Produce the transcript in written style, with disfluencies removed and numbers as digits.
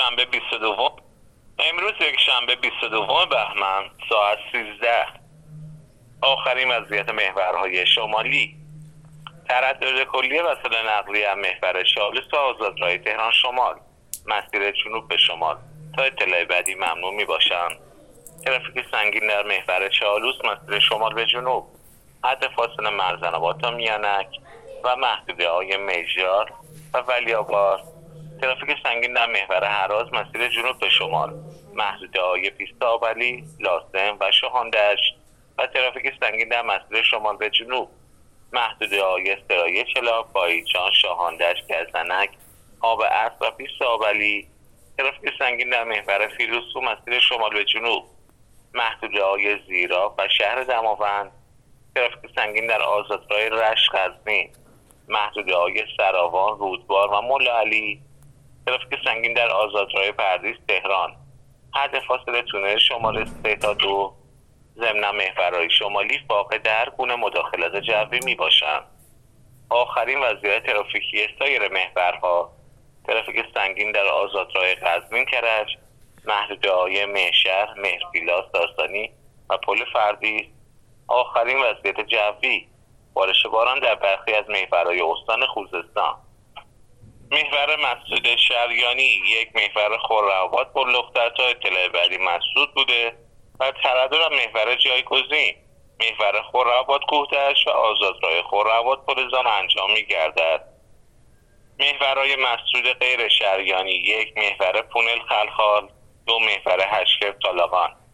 شنبه 22 امروز یک شنبه 22 بهمن ساعت 13 آخرین وضعیت محورهای شمالی. تردد کلی وسایل نقلیه محور چالوس و آزادراه تهران شمال مسیر جنوب به شمال تا اطلاع بعدی ممنوع می باشند. ترافیک سنگین در محور چالوس مسیر شمال به جنوب حد فاصله مرزن‌آباد تا میانک و محدوده‌های میجار و ولی‌آباد. ترافیک سنگین در محور هراز مسیر جنوب به شمال محدوده‌های پیست آبلی، لاسن و شاهاندشت و ترافیک سنگین در مسیر شمال به جنوب محدوده‌های سرای چلاق، بایچان، شاهاندشت، گزنک، آب اسب و پیست آبلی. ترافیک سنگین در محور فیروزکوه مسیر شمال به جنوب محدوده‌های زیرا و شهر دماوند. ترافیک سنگین در آزادراه رشت قزوین محدوده‌های سراوان، رودبار و مولا علی. ترافیک سنگین در آزادراه پردیس تهران حد فاصله تونل شمال 3 تا 2 ضمن محورهای شمالی فاقد هر گونه مداخلت جوی می باشند. آخرین وضعیت ترافیکی سایر محورها: ترافیک سنگین در آزادراه قزوین کرج محدوده‌های مهشهر، مهرپیلا، ساسانی و پل فردیس. آخرین وضعیت جوی: بارش باران در برخی از محورهای استان خوزستان. محور مسعود شریانی یک محور خرم‌آباد پرلختر تا اطلاع بعدی مسدود بوده و تردد محور جایگزین محور خرم‌آباد کوه‌دشت و آزادراه خرم‌آباد پلزان انجام می‌گردد. محورهای مسدود غیر شریانی: یک محور پونل خلخال، دو محور هشکر طالقان.